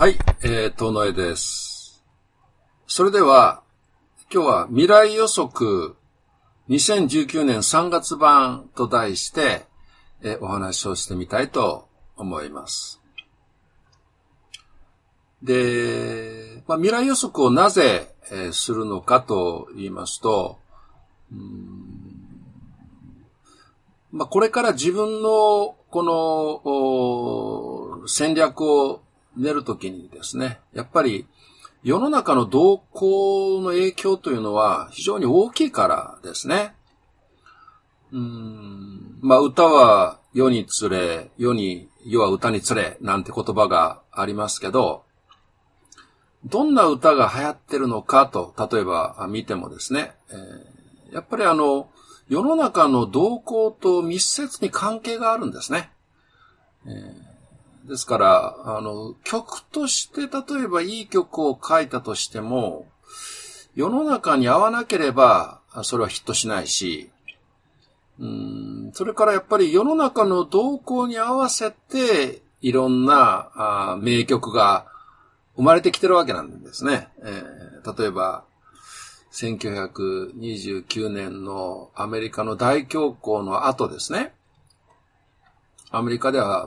はい、遠野江です。それでは、今日は未来予測2019年3月版と題して、お話をしてみたいと思います。で、未来予測をなぜ、するのかと言いますと、これから自分のこの戦略を練るときにですね、やっぱり世の中の動向の影響というのは非常に大きいからですね。歌は世につれ、世は歌につれなんて言葉がありますけど、どんな歌が流行ってるのかと、例えば見てもですね、やっぱり世の中の動向と密接に関係があるんですね。ですから、曲として例えばいい曲を書いたとしても、世の中に合わなければ、それはヒットしないし、それからやっぱり世の中の動向に合わせて、いろんな名曲が生まれてきてるわけなんですね。例えば、1929年のアメリカの大恐慌の後ですね。アメリカでは、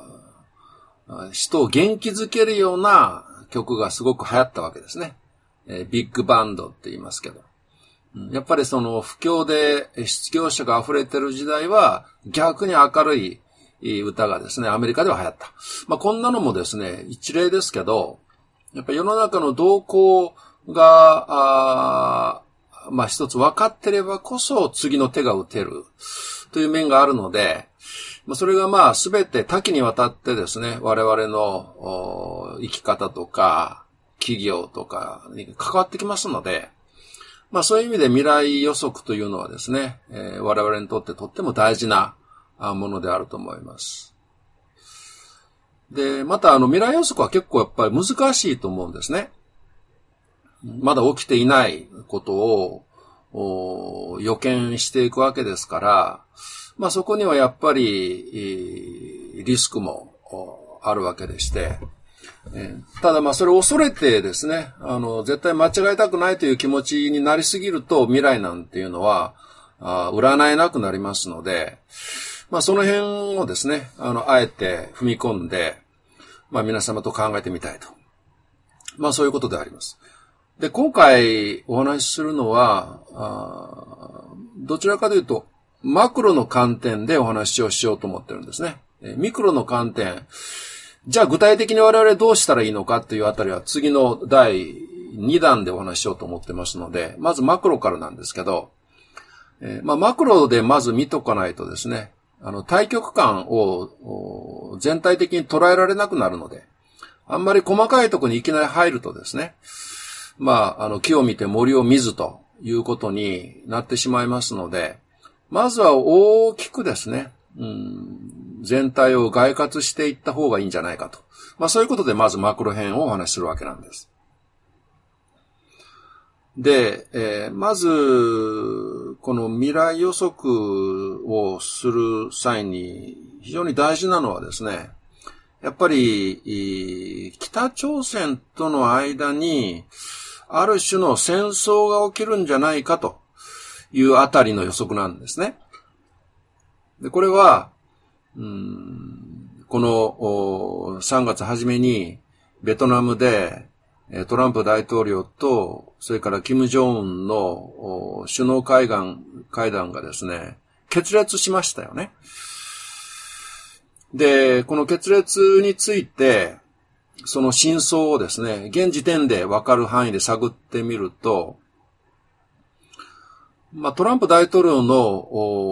人を元気づけるような曲がすごく流行ったわけですね。ビッグバンドって言いますけど。やっぱりその不況で失業者が溢れてる時代は逆に明るい歌がですね、アメリカでは流行った。こんなのもですね、一例ですけど、やっぱり世の中の動向が、一つ分かってればこそ次の手が打てるという面があるので、それがすべて多岐にわたってですね、我々の生き方とか企業とかに関わってきますので、そういう意味で未来予測というのはですね、我々にとっても大事なものであると思います。で、また未来予測は結構やっぱり難しいと思うんですね。まだ起きていないことを予見していくわけですから、そこにはやっぱりリスクもあるわけでして、ただそれを恐れてですね、絶対間違えたくないという気持ちになりすぎると未来なんていうのは占えなくなりますので、その辺をですね、あえて踏み込んで、皆様と考えてみたいと。そういうことであります。で、今回お話しするのは、どちらかというと、マクロの観点でお話をしようと思ってるんですね。ミクロの観点、じゃあ具体的に我々どうしたらいいのかというあたりは次の第2弾でお話ししようと思ってますので、まずマクロからなんですけど、マクロでまず見とかないとですね、大局観を全体的に捉えられなくなるので、あんまり細かいところにいきなり入るとですね、木を見て森を見ずということになってしまいますので、まずは大きくですね、全体を概括していった方がいいんじゃないかと。そういうことでまずマクロ編をお話しするわけなんです。で、まず、この未来予測をする際に非常に大事なのはですね、やっぱり、北朝鮮との間に、ある種の戦争が起きるんじゃないかというあたりの予測なんですね。で、これは、この3月初めにベトナムでトランプ大統領と、それからキム・ジョンウンの首脳会談がですね、決裂しましたよね。で、この決裂について、その真相をですね、現時点で分かる範囲で探ってみると、トランプ大統領の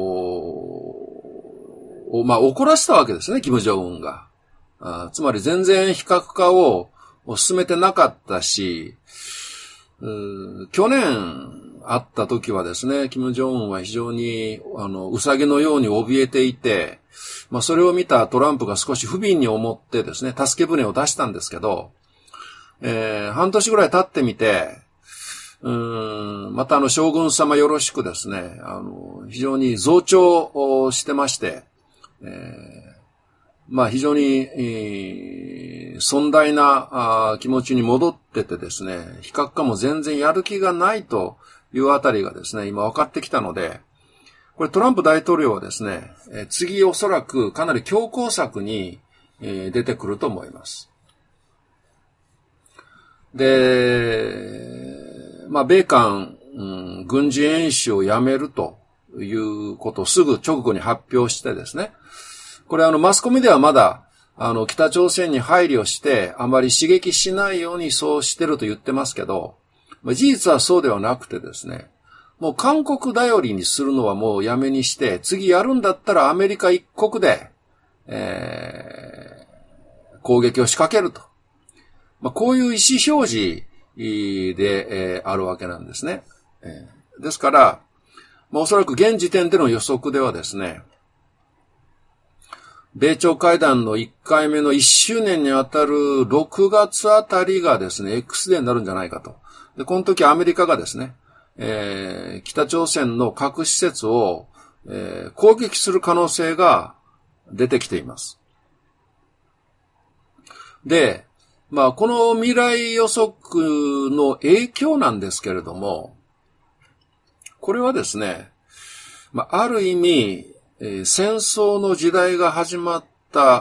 怒らせたわけですね、キム・ジョンウンが。つまり全然非核化を進めてなかったし、去年会った時はですね、キム・ジョンウンは非常に、ウサギのように怯えていて、それを見たトランプが少し不憫に思ってですね、助け舟を出したんですけど、半年ぐらい経ってみて、また将軍様よろしくですね、非常に増長してまして、 非常に、尊大な気持ちに戻っててですね、非核化も全然やる気がないというあたりがですね、今分かってきたので、これトランプ大統領はですね、次おそらくかなり強硬策に、出てくると思います。で、米韓、軍事演習をやめるということをすぐ直後に発表してですね、これマスコミではまだ、北朝鮮に配慮して、あまり刺激しないようにそうしてると言ってますけど、事実はそうではなくてですね、もう韓国頼りにするのはもうやめにして、次やるんだったらアメリカ一国で、攻撃を仕掛けると。こういう意思表示で、あるわけなんですね。ですから、おそらく現時点での予測ではですね、米朝会談の1回目の1周年にあたる6月あたりがですね、X デーになるんじゃないかと。で、この時アメリカがですね、北朝鮮の核施設を、攻撃する可能性が出てきています。で、この未来予測の影響なんですけれども、これはですね、ある意味、戦争の時代が始まった、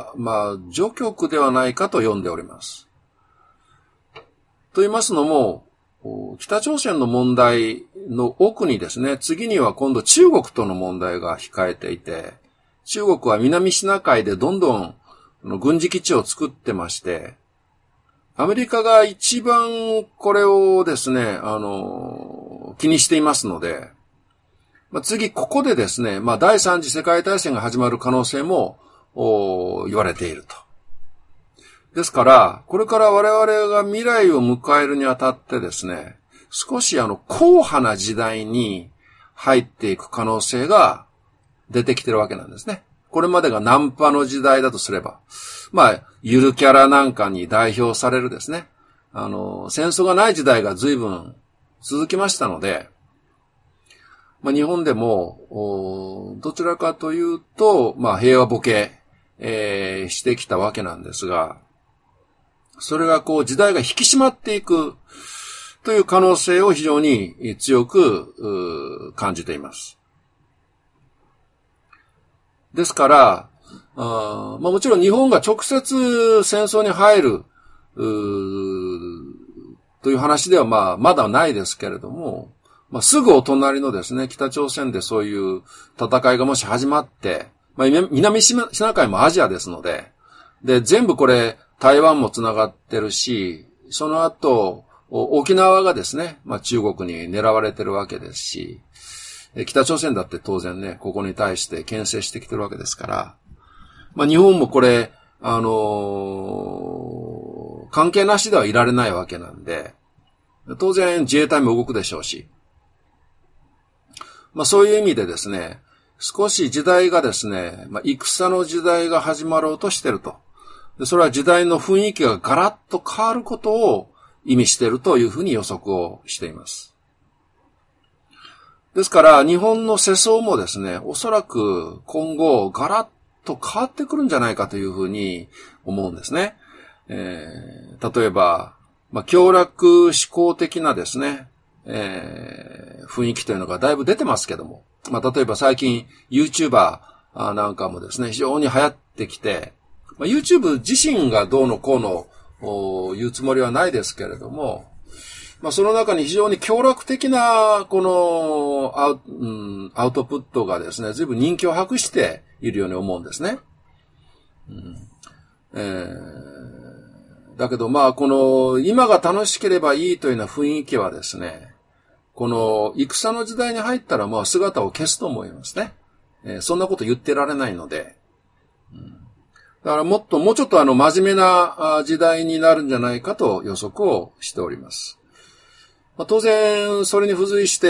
序曲ではないかと読んでおります。と言いますのも、北朝鮮の問題の奥にですね、次には今度中国との問題が控えていて、中国は南シナ海でどんどん軍事基地を作ってまして、アメリカが一番これをですね、気にしていますので、次ここでですね、第三次世界大戦が始まる可能性も言われていると。ですから、これから我々が未来を迎えるにあたってですね、少し硬派な時代に入っていく可能性が出てきてるわけなんですね。これまでがナンパの時代だとすれば、ゆるキャラなんかに代表されるですね、戦争がない時代が随分続きましたので、日本でも、どちらかというと、平和ボケ、してきたわけなんですが、それが時代が引き締まっていくという可能性を非常に強く感じています。ですから、もちろん日本が直接戦争に入るという話ではまだないですけれども、すぐお隣のですね、北朝鮮でそういう戦いがもし始まって、南シナ海もアジアですので、全部これ台湾もつながってるし、その後沖縄がですね、中国に狙われてるわけですし、北朝鮮だって当然ね、ここに対して牽制してきてるわけですから、日本もこれ、関係なしではいられないわけなんで、当然自衛隊も動くでしょうし、そういう意味でですね、少し時代がですね、戦の時代が始まろうとしていると。で、それは時代の雰囲気がガラッと変わることを意味しているというふうに予測をしています。ですから、日本の世相もですね、おそらく今後ガラッと変わってくるんじゃないかというふうに思うんですね。例えば、強楽志向的なですね、雰囲気というのがだいぶ出てますけども、例えば最近 YouTuber なんかもですね、非常に流行ってきて、YouTube 自身がどうのこうの言うつもりはないですけれども、その中に非常に強楽的なこのアウトプットがですね、随分人気を博しているように思うんですね。だけどこの今が楽しければいいというような雰囲気はですね、この戦の時代に入ったら姿を消すと思いますね。そんなこと言ってられないので。だからもうちょっと真面目な時代になるんじゃないかと予測をしております。当然、それに付随して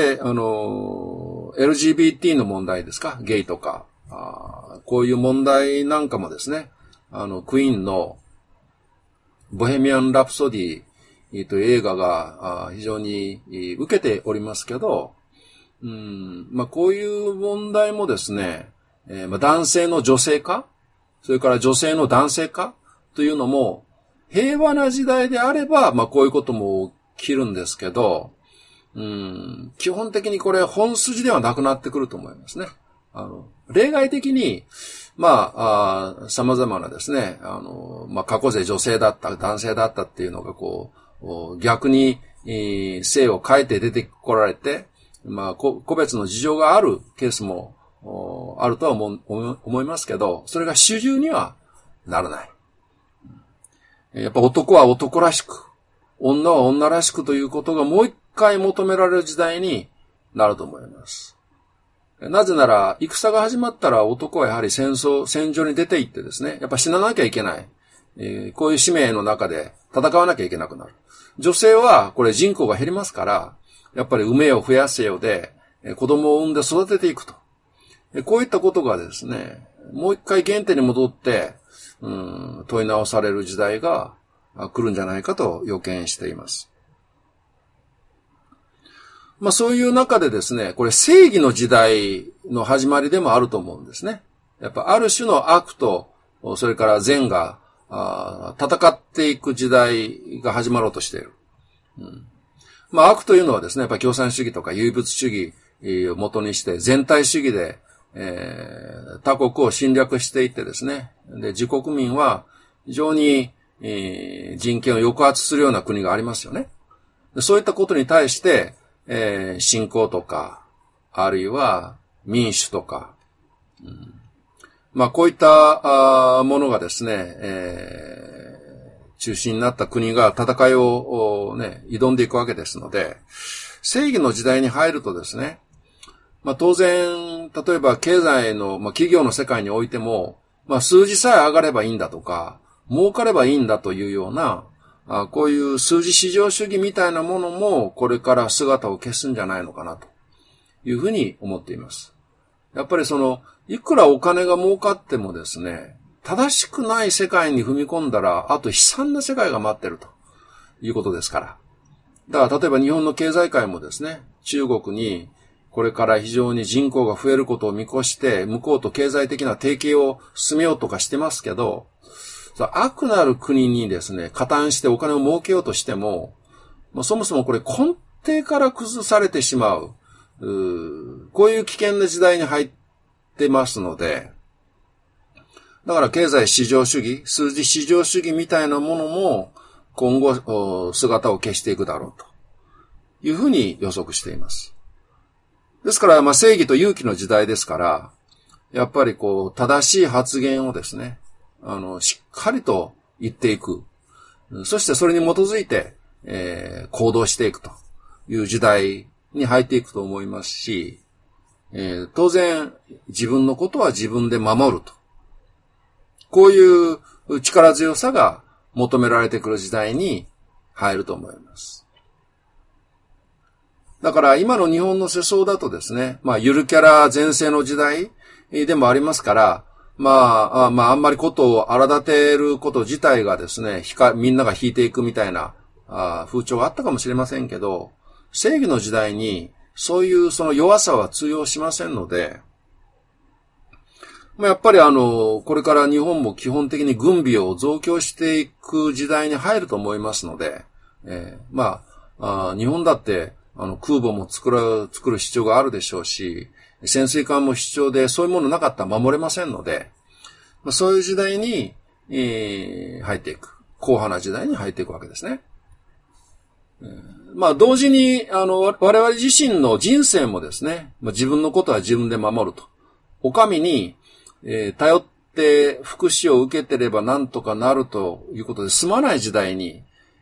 、LGBT の問題ですか、ゲイとか、こういう問題なんかもですね、クイーンのボヘミアン・ラプソディという映画が非常に受けておりますけど、こういう問題もですね、男性の女性化、 それから女性の男性化というのも、平和な時代であれば、こういうことも起きるんですけど、基本的にこれ本筋ではなくなってくると思いますね。例外的に、様々なですね、過去世女性だった、男性だったっていうのが逆に、性を変えて出てこられて、個別の事情があるケースも、あるとは思いますけど、それが主流にはならない。やっぱ男は男らしく、女は女らしくということがもう一回求められる時代になると思います。なぜなら、戦が始まったら男はやはり戦場に出て行ってですね、やっぱ死ななきゃいけない。こういう使命の中で戦わなきゃいけなくなる。女性はこれ人口が減りますから、やっぱり産めよ増やせよで、子供を産んで育てていくと。こういったことがですね、もう一回原点に戻って、問い直される時代が来るんじゃないかと予見しています。そういう中でですね、これ正義の時代の始まりでもあると思うんですね。やっぱある種の悪と、それから善が戦っていく時代が始まろうとしている。悪というのはですね、やっぱ共産主義とか唯物主義を元にして全体主義で、他国を侵略していってですね、で、自国民は非常に、人権を抑圧するような国がありますよね。そういったことに対して、信仰とか、あるいは民主とか、こういったものがですね、中心になった国が戦いをね、挑んでいくわけですので、正義の時代に入るとですね、当然、例えば経済の、企業の世界においても、数字さえ上がればいいんだとか、儲かればいいんだというような、こういう数字至上主義みたいなものも、これから姿を消すんじゃないのかなというふうに思っています。やっぱりいくらお金が儲かってもですね、正しくない世界に踏み込んだら、あと悲惨な世界が待ってるということですから。だから例えば日本の経済界もですね、中国にこれから非常に人口が増えることを見越して、向こうと経済的な提携を進めようとかしてますけど、悪なる国にですね、加担してお金を儲けようとしても、そもそもこれ根底から崩されてしまう、こういう危険な時代に入ってますので、だから経済至上主義、数字至上主義みたいなものも今後姿を消していくだろうというふうに予測しています。ですから、正義と勇気の時代ですから、やっぱり正しい発言をですね、しっかりと言っていく。そしてそれに基づいて、行動していくという時代に入っていくと思いますし、当然自分のことは自分で守ると。こういう力強さが求められてくる時代に入ると思います。だから今の日本の世相だとですね、ゆるキャラ全盛の時代でもありますから、あんまりことを荒立てること自体がですね、みんなが引いていくみたいな風潮があったかもしれませんけど、正義の時代にそういうその弱さは通用しませんので、やっぱりこれから日本も基本的に軍備を増強していく時代に入ると思いますので、日本だって空母も作る必要があるでしょうし、潜水艦も必要で、そういうものなかったら守れませんので、そういう時代に、入っていく。硬派な時代に入っていくわけですね。同時に、我々自身の人生もですね、自分のことは自分で守ると。お上に、頼って福祉を受けてればなんとかなるということで済まない時代に、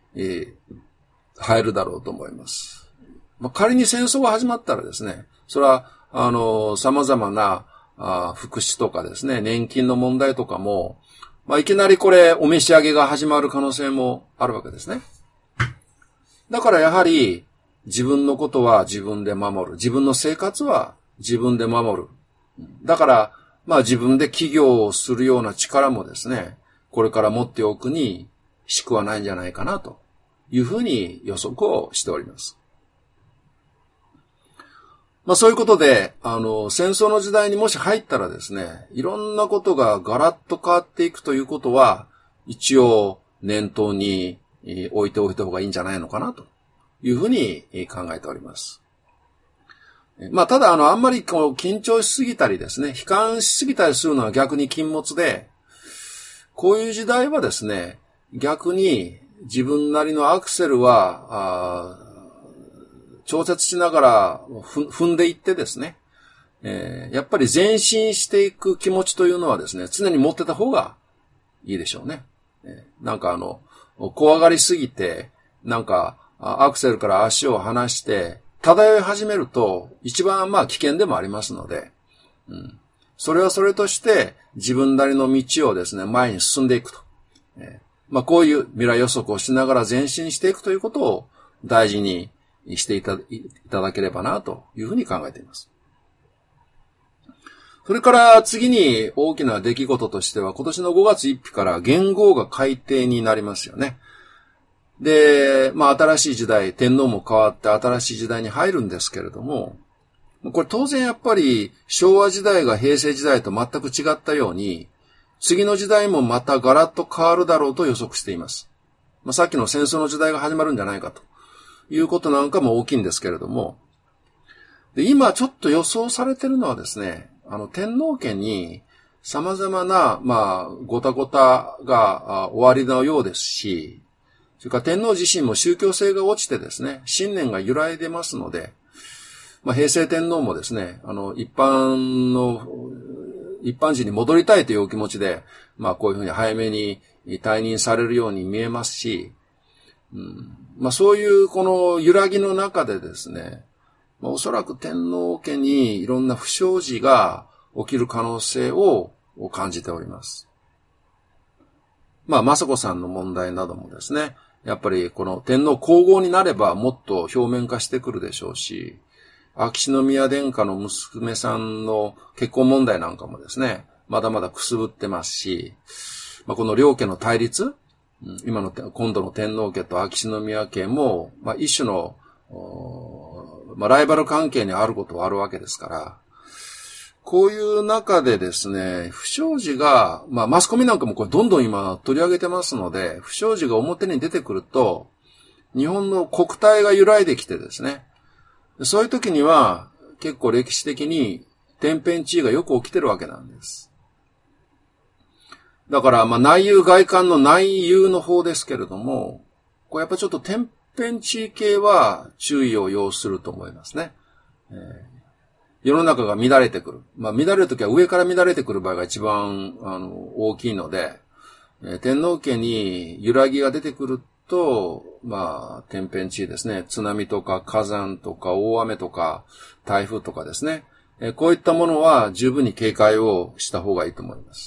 入るだろうと思います。仮に戦争が始まったらですね、それは、様々な、福祉とかですね、年金の問題とかも、いきなりこれ、お召し上げが始まる可能性もあるわけですね。だからやはり、自分のことは自分で守る。自分の生活は自分で守る。だから、自分で起業をするような力もですね、これから持っておくに、しくはないんじゃないかな、というふうに予測をしております。 まあそういうことで、戦争の時代にもし入ったらですね、いろんなことがガラッと変わっていくということは、一応念頭に置いておいた方がいいんじゃないのかなというふうに考えております。まあただあんまりこう緊張しすぎたりですね、悲観しすぎたりするのは逆に禁物で、こういう時代はですね、逆に自分なりのアクセルは、調節しながら踏んでいってですね、やっぱり前進していく気持ちというのはですね、常に持ってた方がいいでしょうね。なんか怖がりすぎて、なんかアクセルから足を離して、漂い始めると一番危険でもありますので、それはそれとして自分なりの道をですね、前に進んでいくと。こういう未来予測をしながら前進していくということを大事にしていただければなというふうに考えています。それから次に大きな出来事としては今年の5月1日から元号が改定になりますよね。で、新しい時代、天皇も変わって新しい時代に入るんですけれども、これ当然やっぱり昭和時代が平成時代と全く違ったように、次の時代もまたガラッと変わるだろうと予測しています。さっきの戦争の時代が始まるんじゃないかということなんかも大きいんですけれども、で今ちょっと予想されているのはですね、天皇家に様々な、ごたごたが終わりのようですし、それから天皇自身も宗教性が落ちてですね、信念が揺らいでますので、平成天皇もですね、一般人に戻りたいというお気持ちで、こういうふうに早めに退任されるように見えますし、そういうこの揺らぎの中でですね、おそらく天皇家にいろんな不祥事が起きる可能性を感じております。雅子さんの問題などもですね、やっぱりこの天皇皇后になればもっと表面化してくるでしょうし、秋篠宮殿下の娘さんの結婚問題なんかもですね、まだまだくすぶってますし、この両家の対立、今度の天皇家と秋篠宮家も、一種の、ライバル関係にあることはあるわけですから、こういう中でですね、不祥事が、マスコミなんかもこれどんどん今取り上げてますので、不祥事が表に出てくると、日本の国体が揺らいできてですね、そういう時には結構歴史的に天変地異がよく起きてるわけなんです。だから内憂外患の内憂の方ですけれども、これやっぱちょっと天変地異系は注意を要すると思いますね。世の中が乱れてくる。乱れるときは上から乱れてくる場合が一番大きいので、天皇家に揺らぎが出てくると、天変地異ですね。津波とか火山とか大雨とか台風とかですね。こういったものは十分に警戒をした方がいいと思います。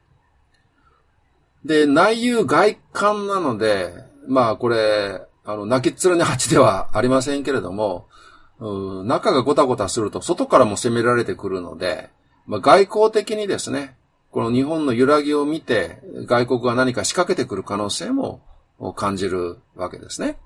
で、内憂外患なので、これ、泣きっ面に蜂ではありませんけれども、中がゴタゴタすると外からも攻められてくるので、外交的にですね、この日本の揺らぎを見て外国が何か仕掛けてくる可能性も感じるわけですね。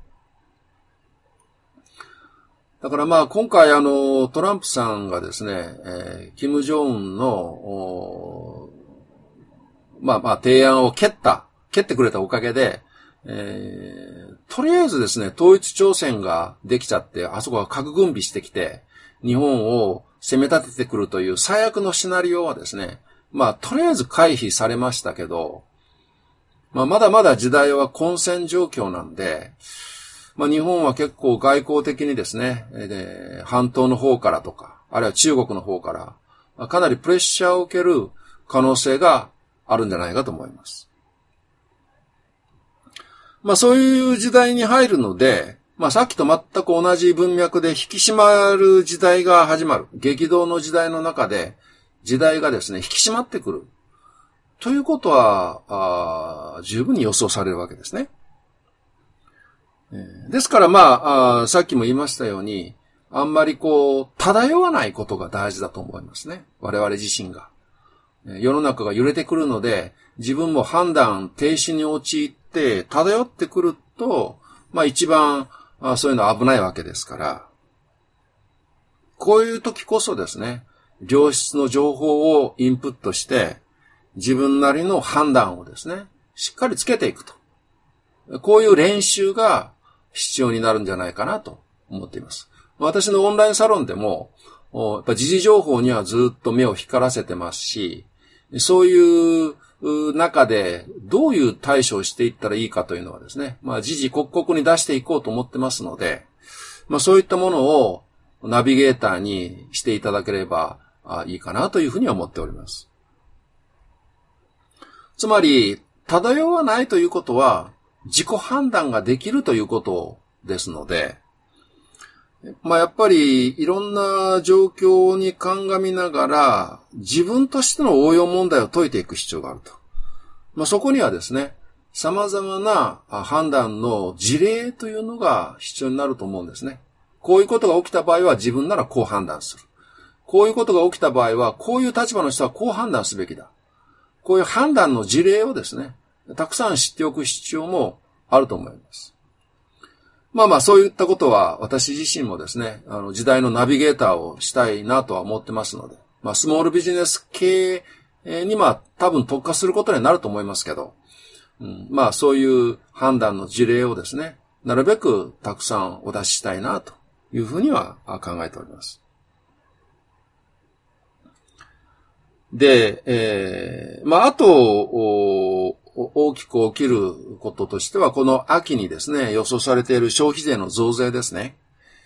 だから今回トランプさんがですね、金正恩の提案を蹴ってくれたおかげで、とりあえずですね、統一朝鮮ができちゃって、あそこが核軍備してきて、日本を攻め立ててくるという最悪のシナリオはですね、とりあえず回避されましたけど、まだまだ時代は混戦状況なんで、日本は結構外交的にですね、半島の方からとか、あるいは中国の方から、かなりプレッシャーを受ける可能性があるんじゃないかと思います。そういう時代に入るので、さっきと全く同じ文脈で引き締まる時代が始まる。激動の時代の中で、時代がですね、引き締まってくる。ということは、十分に予想されるわけですね。ですからさっきも言いましたように、あんまり漂わないことが大事だと思いますね。我々自身が。世の中が揺れてくるので、自分も判断停止に陥って漂ってくると、一番そういうのは危ないわけですから。 こういう時こそですね、良質の情報をインプットして、自分なりの判断をですね、しっかりつけていくと。こういう練習が必要になるんじゃないかなと思っています。私のオンラインサロンでも、やっぱ時事情報にはずっと目を光らせてますし、そういう中でどういう対処をしていったらいいかというのはですね、時々刻々に出していこうと思ってますので、そういったものをナビゲーターにしていただければいいかなというふうに思っております。つまり、漂わないということは自己判断ができるということですので、やっぱりいろんな状況に鑑みながら自分としての応用問題を解いていく必要があると。そこにはですね、様々な判断の事例というのが必要になると思うんですね。こういうことが起きた場合は自分ならこう判断する。こういうことが起きた場合はこういう立場の人はこう判断すべきだ。こういう判断の事例をですね、たくさん知っておく必要もあると思います。そういったことは私自身もですね、時代のナビゲーターをしたいなとは思ってますので、スモールビジネス系に多分特化することになると思いますけど、そういう判断の事例をですね、なるべくたくさんお出ししたいなというふうには考えております。で、あと、大きく起きることとしては、この秋にですね、予想されている消費税の増税ですね。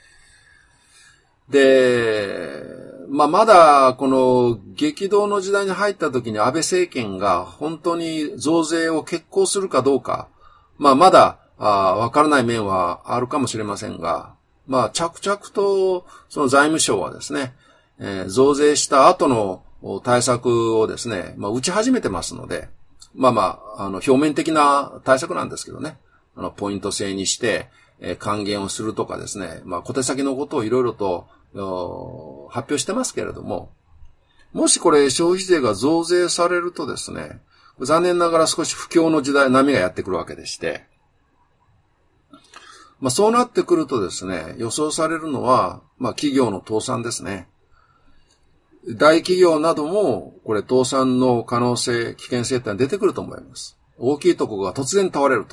で、まだこの激動の時代に入った時に安倍政権が本当に増税を決行するかどうか、まだわからない面はあるかもしれませんが、着々とその財務省はですね、増税した後の対策をですね、打ち始めてますので、表面的な対策なんですけどね、ポイント制にして、還元をするとかですね、小手先のことをいろいろと発表してますけれども、もしこれ消費税が増税されるとですね、残念ながら少し不況の時代、波がやってくるわけでして、そうなってくるとですね、予想されるのは、企業の倒産ですね。大企業なども、これ倒産の可能性、危険性ってのは出てくると思います。大きいところが突然倒れると。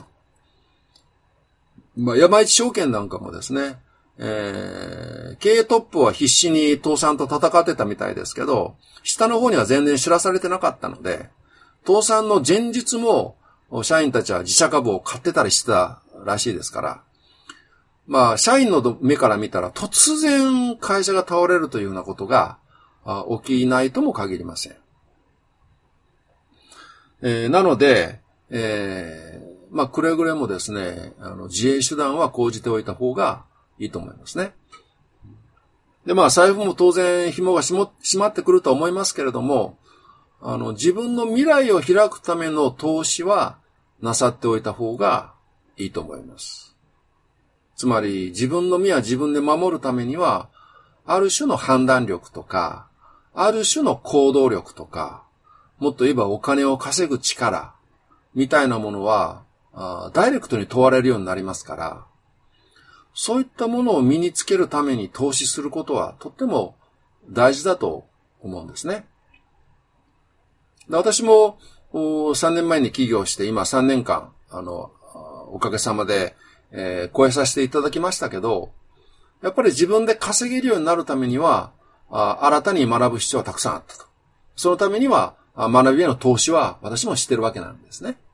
山一証券なんかもですね、経営トップは必死に倒産と戦ってたみたいですけど、下の方には全然知らされてなかったので、倒産の前日も社員たちは自社株を買ってたりしてたらしいですから、社員の目から見たら突然会社が倒れるというようなことが起きないとも限りません。なので、くれぐれもですね、自衛手段は講じておいた方がいいと思いますね。で、財布も当然紐が締まってくると思いますけれども、自分の未来を開くための投資はなさっておいた方がいいと思います。つまり、自分の身は自分で守るためには、ある種の判断力とか、ある種の行動力とか、もっと言えばお金を稼ぐ力、みたいなものは、ダイレクトに問われるようになりますから、そういったものを身につけるために投資することはとっても大事だと思うんですね。で、私も3年前に起業して今3年間、おかげさまで、超えさせていただきましたけど、やっぱり自分で稼げるようになるためには、新たに学ぶ必要はたくさんあったと。そのためには、学びへの投資は私もしてるわけなんですね。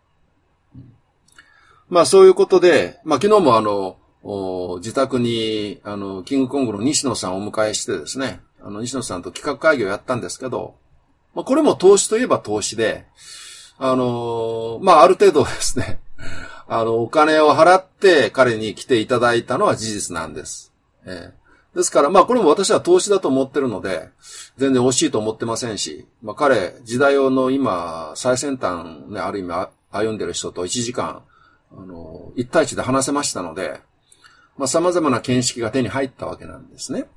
そういうことで、昨日も自宅に、キングコングの西野さんをお迎えしてですね、西野さんと企画会議をやったんですけど、これも投資といえば投資で、ある程度ですね、お金を払って彼に来ていただいたのは事実なんです。ですから、これも私は投資だと思ってるので、全然惜しいと思ってませんし、彼、時代の今、最先端ね、ある意味歩んでる人と1時間、一対一で話せましたので、様々な見識が手に入ったわけなんですね。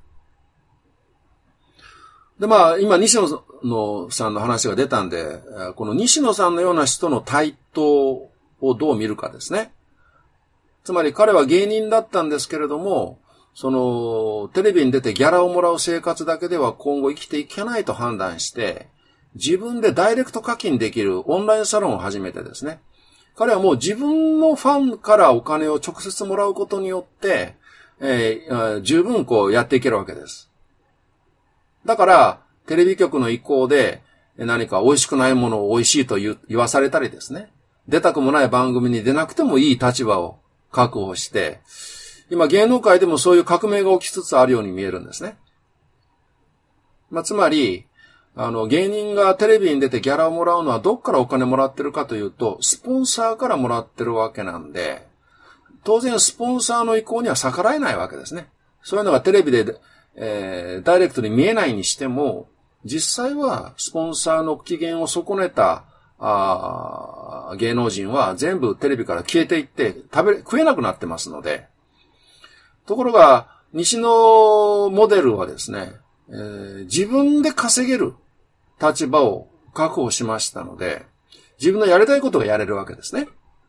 で、今、西野さんの話が出たんで、この西野さんのような人の台頭をどう見るかですね。つまり彼は芸人だったんですけれども、 テレビに出てギャラをもらう生活だけでは今後生きていけないと判断して、自分でダイレクト課金できるオンラインサロンを始めてですね。彼はもう自分のファンからお金を直接もらうことによって、十分やっていけるわけです。だから、テレビ局の意向で何か美味しくないものを美味しいと言わされたりですね。出たくもない番組に出なくてもいい立場を確保して、今芸能界でもそういう革命が起きつつあるように見えるんですね。つまり、芸人がテレビに出てギャラをもらうのはどっからお金もらってるかというと、スポンサーからもらってるわけなんで、当然スポンサーの意向には逆らえないわけですね。そういうのがテレビで、ダイレクトに見えないにしても、実際はスポンサーの機嫌を損ねた芸能人は全部テレビから消えていって食えなくなってますので、ところが西のモデルはですね、自分で稼げる立場を確保しましたので、自分のやりたいことがやれるわけですね。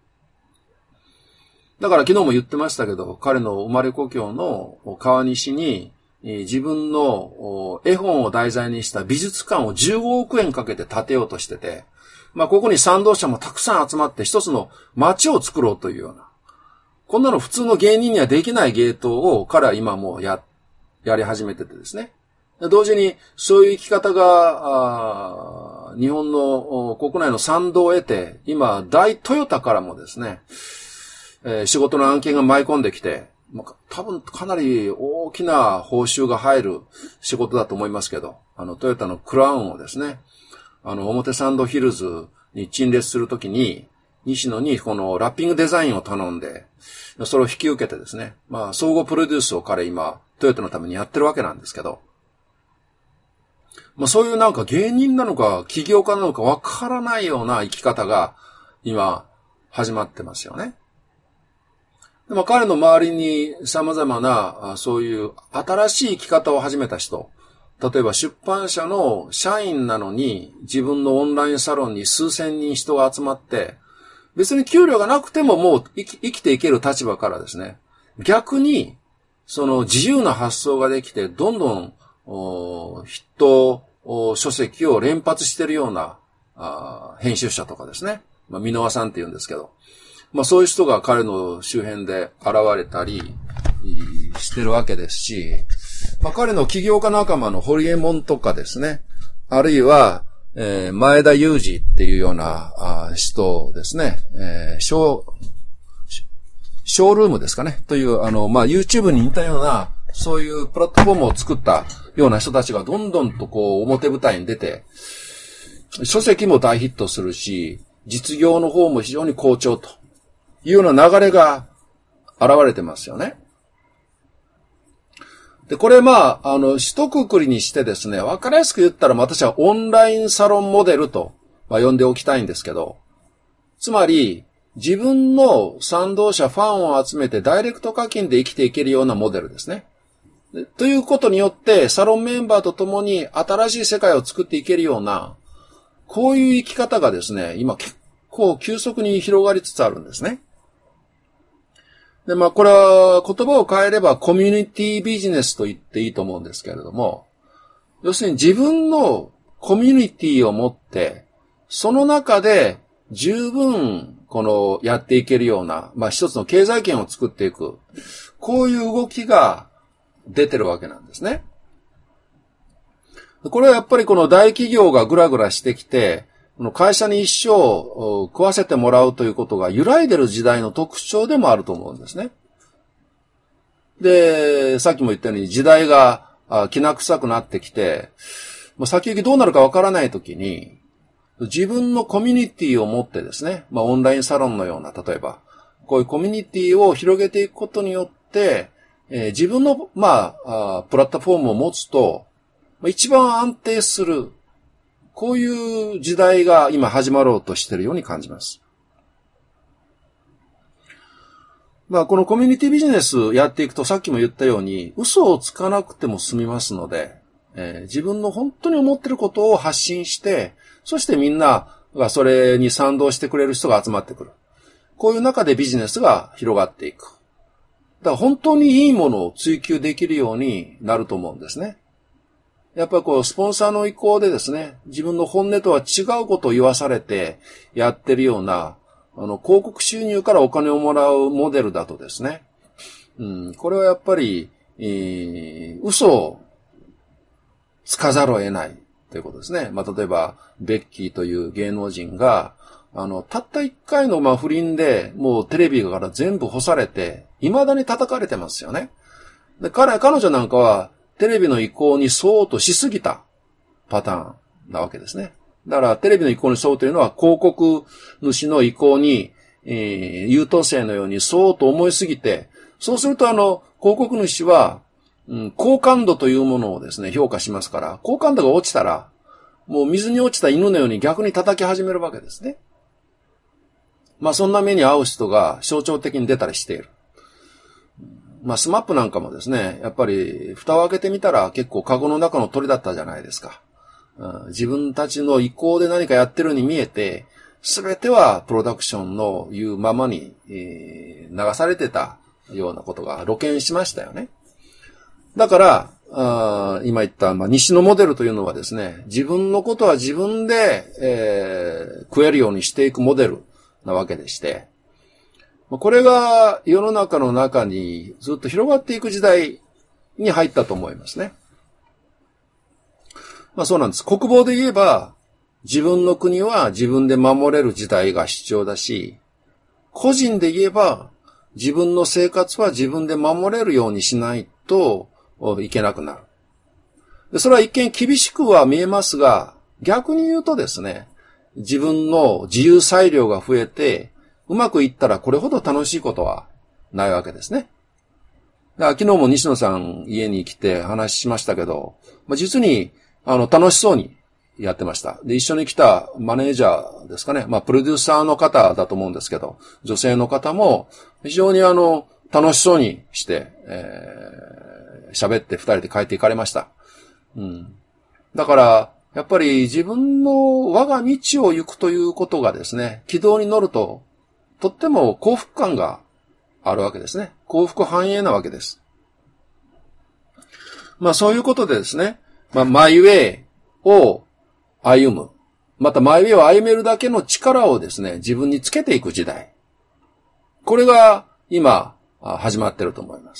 だから昨日も言ってましたけど、彼の生まれ故郷の川西に自分の絵本を題材にした美術館を15億円かけて建てようとしてて、ここに賛同者もたくさん集まって一つの街を作ろうというような、こんなの普通の芸人にはできない芸当を彼は今もうやり始めててですね。同時にそういう生き方が日本の国内の賛同を得て、今大トヨタからもですね、仕事の案件が舞い込んできて、多分かなり大きな報酬が入る仕事だと思いますけど、トヨタのクラウンをですね、表参道ヒルズに陳列するときに、西野にこのラッピングデザインを頼んで、それを引き受けてですね、総合プロデュースを彼今、トヨタのためにやってるわけなんですけど、そういうなんか芸人なのか起業家なのかわからないような生き方が今始まってますよね。でも彼の周りに様々なそういう新しい生き方を始めた人、例えば出版社の社員なのに自分のオンラインサロンに数千人人が集まって、別に給料がなくてももう生きていける立場からですね、逆にその自由な発想ができてどんどんヒット書籍を連発しているような編集者とかですね。箕輪さんって言うんですけど。そういう人が彼の周辺で現れたりしてるわけですし、彼の起業家仲間のホリエモンとかですね。あるいは、前田裕二っていうような人ですね。ショールームですかね。という、YouTube に似たような、そういうプラットフォームを作ったような人たちがどんどんと表舞台に出て、書籍も大ヒットするし、実業の方も非常に好調というような流れが現れてますよね。で、これ一括りにしてですね、わかりやすく言ったら私はオンラインサロンモデルと、呼んでおきたいんですけど、つまり、自分の賛同者、ファンを集めてダイレクト課金で生きていけるようなモデルですね。ということによって、サロンメンバーと共に新しい世界を作っていけるような、こういう生き方がですね、今結構急速に広がりつつあるんですね。で、これは言葉を変えればコミュニティビジネスと言っていいと思うんですけれども、要するに自分のコミュニティを持って、その中で十分やっていけるような、一つの経済圏を作っていく、こういう動きが出てるわけなんですね。これはやっぱりこの大企業がぐらぐらしてきて、会社に一生食わせてもらうということが揺らいでる時代の特徴でもあると思うんですね。で、さっきも言ったように時代がきな臭くなってきて、先行きどうなるかわからないときに、自分のコミュニティを持ってですね、オンラインサロンのような、例えば、こういうコミュニティを広げていくことによって、自分の、プラットフォームを持つと、一番安定する、こういう時代が今始まろうとしているように感じます。このコミュニティビジネスやっていくとさっきも言ったように、嘘をつかなくても済みますので、自分の本当に思っていることを発信して、そしてみんながそれに賛同してくれる人が集まってくる。こういう中でビジネスが広がっていく。 から本当にいいものを追求できるようになると思うんですね。やっぱりこう、スポンサーの意向でですね、自分の本音とは違うことを言わされてやってるような、広告収入からお金をもらうモデルだとですね、これはやっぱり、嘘をつかざるを得ないということですね。例えば、ベッキーという芸能人が、たった一回の不倫で、もうテレビから全部干されて、未だに叩かれてますよね。で、彼女なんかは、テレビの意向に沿おうとしすぎたパターンなわけですね。だから、テレビの意向に沿うというのは、広告主の意向に、優等生のように沿おうと思いすぎて、そうすると広告主は、好感度というものをですね、評価しますから、好感度が落ちたら、もう水に落ちた犬のように逆に叩き始めるわけですね。そんな目に遭う人が象徴的に出たりしている。スマップなんかもですね、やっぱり蓋を開けてみたら結構カゴの中の鳥だったじゃないですか。自分たちの意向で何かやってるように見えて、すべてはプロダクションの言うままに、流されてたようなことが露見しましたよね。だから、今言った、西のモデルというのはですね、自分のことは自分で、食えるようにしていくモデルなわけでして、これが世の中の中にずっと広がっていく時代に入ったと思いますね。そうなんです。国防で言えば、自分の国は自分で守れる時代が必要だし、個人で言えば、自分の生活は自分で守れるようにしないといけなくなる。で、それは一見厳しくは見えますが、逆に言うとですね、自分の自由裁量が増えて、うまくいったらこれほど楽しいことはないわけですね。だから昨日も西野さん家に来て話しましたけど、実に楽しそうにやってました。で、一緒に来たマネージャーですかね。プロデューサーの方だと思うんですけど、女性の方も非常に楽しそうにして、喋って二人で帰っていかれました。だから、やっぱり自分の我が道を行くということがですね、軌道に乗ると、とっても幸福感があるわけですね。幸福繁栄なわけです。そういうことでですね、マイウェイを歩む。またマイウェイを歩めるだけの力をですね、自分につけていく時代。これが今始まっていると思います。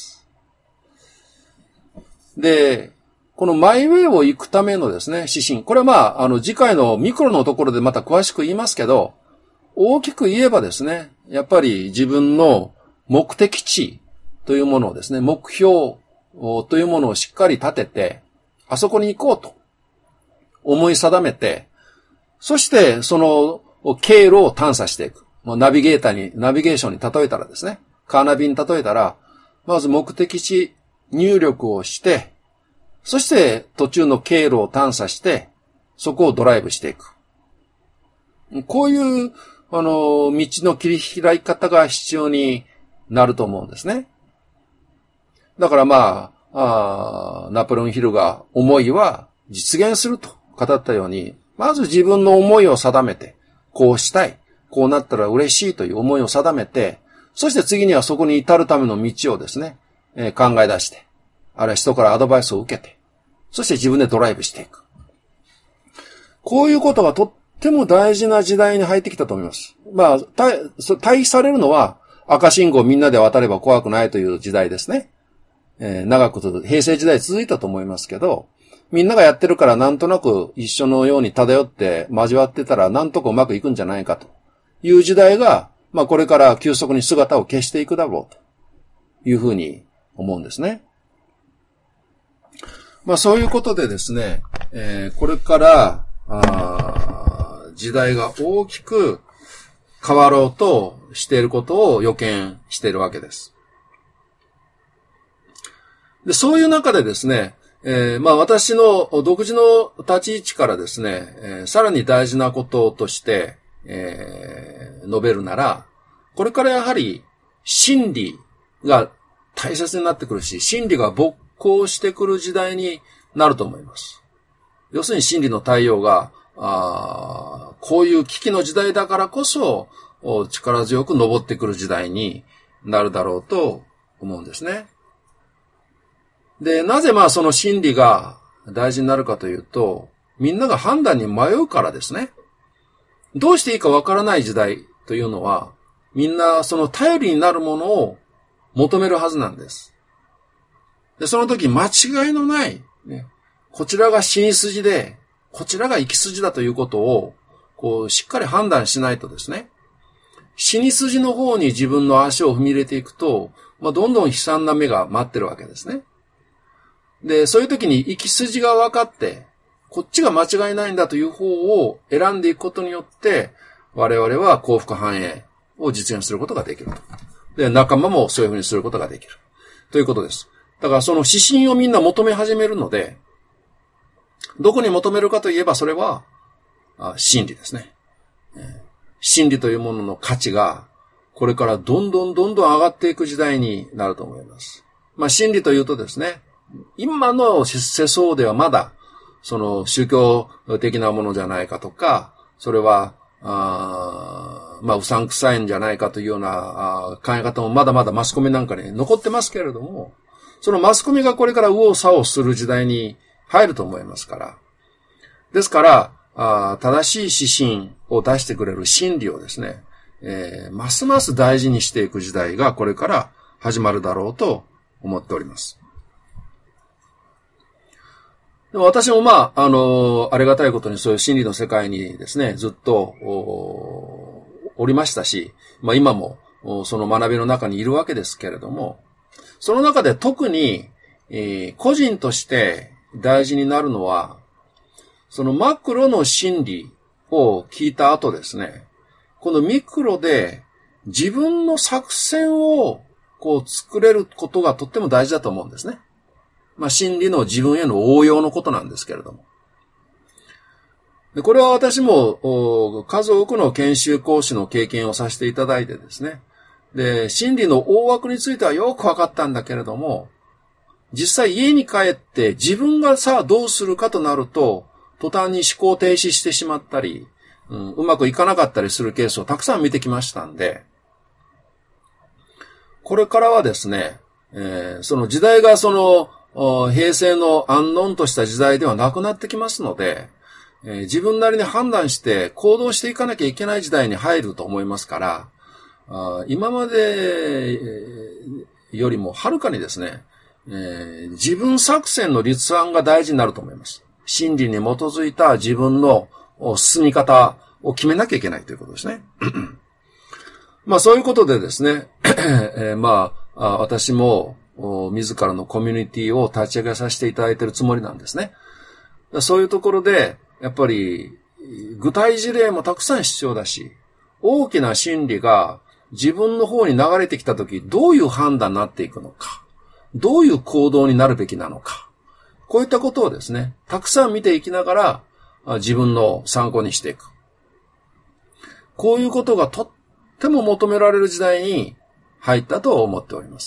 で、このマイウェイを行くためのですね、指針。これは次回のミクロのところでまた詳しく言いますけど、大きく言えばですね、やっぱり自分の目的地というものをですね、目標というものをしっかり立てて、あそこに行こうと思い定めて、そしてその経路を探査していく。ナビゲーションに例えたらですね、カーナビに例えたら、まず目的地入力をして、そして途中の経路を探査して、そこをドライブしていく。こういう道の切り開き方が必要になると思うんですね。だからナポレオンヒルが思いは実現すると語ったように、まず自分の思いを定めて、こうしたい、こうなったら嬉しいという思いを定めて、そして次にはそこに至るための道をですね、考え出して、あるいは人からアドバイスを受けて、そして自分でドライブしていく。こういうことがとっても大事な時代に入ってきたと思います。対比されるのは赤信号みんなで渡れば怖くないという時代ですね。長く平成時代続いたと思いますけど、みんながやってるからなんとなく一緒のように漂って交わってたらなんとかうまくいくんじゃないかという時代が、これから急速に姿を消していくだろうというふうに思うんですね。そういうことでですね、これから時代が大きく変わろうとしていることを予見しているわけです。で、そういう中でですね、私の独自の立ち位置からですね、さらに大事なこととして、述べるなら、これからやはり真理が大切になってくるし、真理が勃興してくる時代になると思います。要するに真理の太陽が、こういう危機の時代だからこそ、力強く昇ってくる時代になるだろうと思うんですね。で、なぜその心理が大事になるかというと、みんなが判断に迷うからですね。どうしていいかわからない時代というのは、みんなその頼りになるものを求めるはずなんです。で、その時間違いのない、ね、こちらが死に筋で、こちらが生き筋だということを、しっかり判断しないとですね、死に筋の方に自分の足を踏み入れていくと、どんどん悲惨な目が待ってるわけですね。で、そういう時に生き筋が分かって、こっちが間違いないんだという方を選んでいくことによって、我々は幸福繁栄を実現することができると。で、仲間もそういうふうにすることができる。ということです。だからその指針をみんな求め始めるので、どこに求めるかといえばそれは、真理ですね。真理というものの価値が、これからどんどん上がっていく時代になると思います。真理というとですね、今の世相ではまだ、その宗教的なものじゃないかとか、それは、うさんくさいんじゃないかというような考え方もまだまだマスコミなんかに残ってますけれども、そのマスコミがこれから右往左往する時代に入ると思いますから。ですから、正しい指針を出してくれる真理をですね、ますます大事にしていく時代がこれから始まるだろうと思っております。でも私もありがたいことにそういう真理の世界にですね、ずっとおりましたし、今もその学びの中にいるわけですけれども、その中で特に、個人として大事になるのは、そのマクロの真理を聞いた後ですね、このミクロで自分の作戦を作れることがとっても大事だと思うんですね。真理の自分への応用のことなんですけれども。で、これは私も数多くの研修講師の経験をさせていただいてですね。で、真理の大枠についてはよくわかったんだけれども、実際家に帰って自分がさあどうするかとなると、途端に思考停止してしまったり、うまくいかなかったりするケースをたくさん見てきましたんで、これからはですね、その時代が平成の安穏とした時代ではなくなってきますので、自分なりに判断して行動していかなきゃいけない時代に入ると思いますから、今までよりもはるかにですね、自分作戦の立案が大事になると思います。真理に基づいた自分の進み方を決めなきゃいけないということですね。そういうことでですね、私も自らのコミュニティを立ち上げさせていただいているつもりなんですね。そういうところで、やっぱり具体事例もたくさん必要だし、大きな真理が自分の方に流れてきたとき、どういう判断になっていくのか、どういう行動になるべきなのか、こういったことをですね、たくさん見ていきながら自分の参考にしていく。こういうことがとっても求められる時代に入ったと思っております。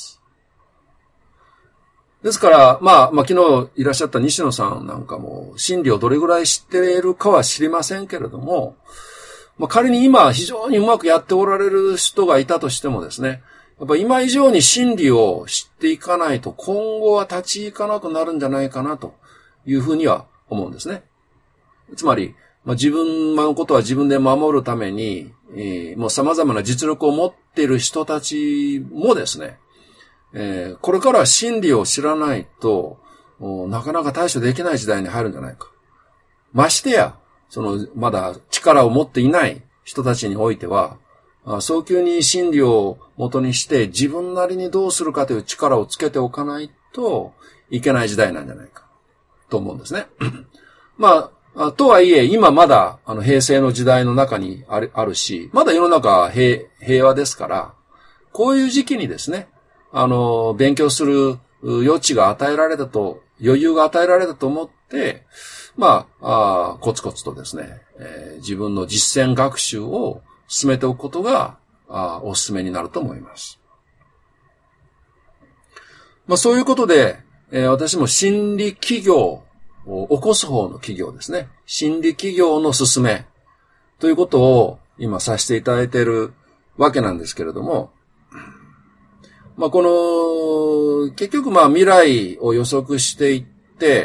ですから、昨日いらっしゃった西野さんなんかも、真理をどれぐらい知っているかは知りませんけれども、仮に今非常にうまくやっておられる人がいたとしてもですね、やっぱ今以上に真理を知っていかないと今後は立ち行かなくなるんじゃないかなというふうには思うんですね。つまり、自分のことは自分で守るために、もう様々な実力を持っている人たちもですね、これからは真理を知らないと、なかなか対処できない時代に入るんじゃないか。ましてや、まだ力を持っていない人たちにおいては、早急に真理を元にして自分なりにどうするかという力をつけておかないといけない時代なんじゃないかと思うんですね。とはいえ、今まだ平成の時代の中にあるし、まだ世の中は平和ですから、こういう時期にですね、勉強する余地が与えられたと、余裕が与えられたと思って、コツコツとですね、自分の実践学習を進めておくことが、お勧めになると思います。そういうことで、私も心理企業を起こす方の企業ですね。心理企業の勧めということを今させていただいているわけなんですけれども、 この、結局未来を予測していって、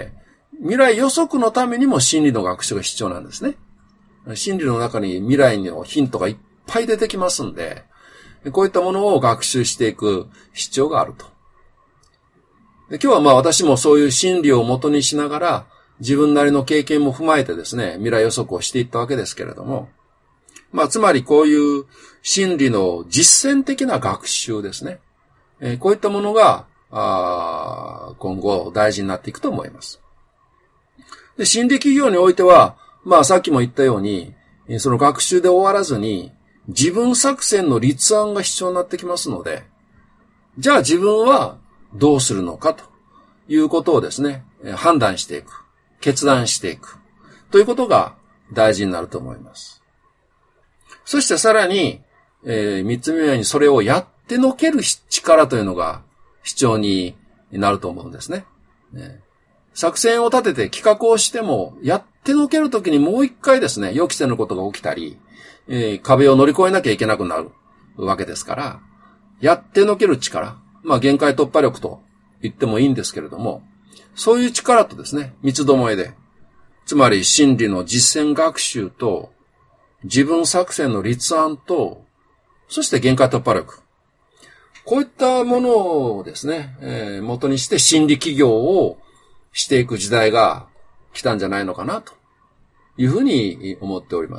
未来予測のためにも心理の学習が必要なんですね。心理の中に未来のヒントがいっぱい出てきますんで、こういったものを学習していく必要があると。で、今日は私もそういう心理を元にしながら、自分なりの経験も踏まえてですね、未来予測をしていったわけですけれども、つまりこういう心理の実践的な学習ですね。こういったものが、今後大事になっていくと思います。で、心理企業においては、さっきも言ったように、その学習で終わらずに、自分作戦の立案が必要になってきますので、じゃあ自分はどうするのかということをですね、判断していく、決断していく、ということが大事になると思います。そしてさらに、三つ目にそれをやってのける力というのが必要になると思うんですね。作戦を立てて企画をしても、やってのけるときにもう一回ですね、予期せぬことが起きたり、壁を乗り越えなきゃいけなくなるわけですから、やってのける力、限界突破力と言ってもいいんですけれども、そういう力とですね、三つどもえで、つまり心理の実践学習と、自分作戦の立案と、そして限界突破力。こういったものをですね、元にして心理企業をしていく時代が来たんじゃないのかなというふうに思っております。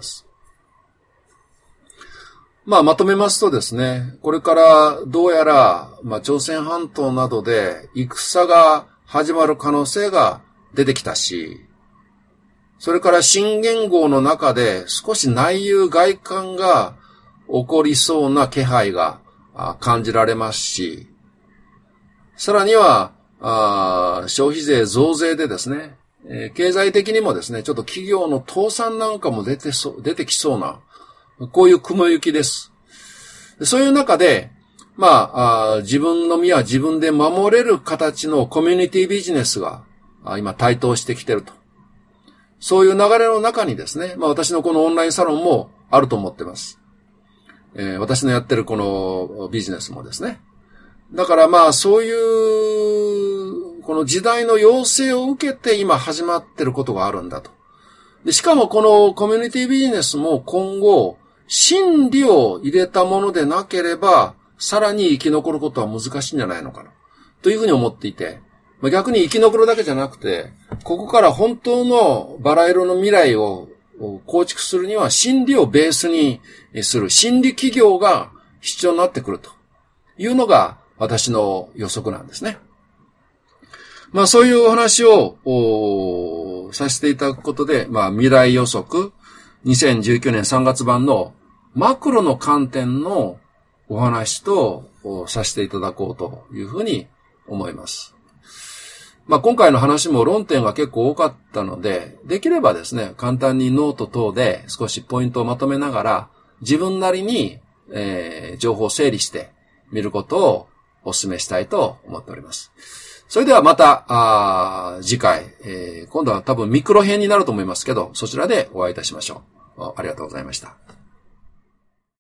まとめますとですね、これからどうやら、朝鮮半島などで戦が始まる可能性が出てきたし、それから新元号の中で少し内憂外患が起こりそうな気配が感じられますし、さらには消費税増税でですね、経済的にもですね、ちょっと企業の倒産なんかも出てきそうな、こういう雲行きです。そういう中で、自分の身は自分で守れる形のコミュニティビジネスが今台頭してきていると。そういう流れの中にですね、私のこのオンラインサロンもあると思ってます。私のやってるこのビジネスもですね。だからそういうこの時代の要請を受けて今始まってることがあるんだと。で、しかもこのコミュニティビジネスも今後心理を入れたものでなければさらに生き残ることは難しいんじゃないのかなというふうに思っていて、逆に生き残るだけじゃなくて、ここから本当のバラ色の未来を構築するには心理をベースにする心理企業が必要になってくるというのが私の予測なんですね。そういうお話をさせていただくことで、未来予測2019年3月版のマクロの観点のお話とさせていただこうというふうに思います。今回の話も論点が結構多かったので、できればですね、簡単にノート等で少しポイントをまとめながら、自分なりに、情報を整理してみることをお勧めしたいと思っております。それではまた、次回、今度は多分ミクロ編になると思いますけど、そちらでお会いいたしましょう。ありがとうございました。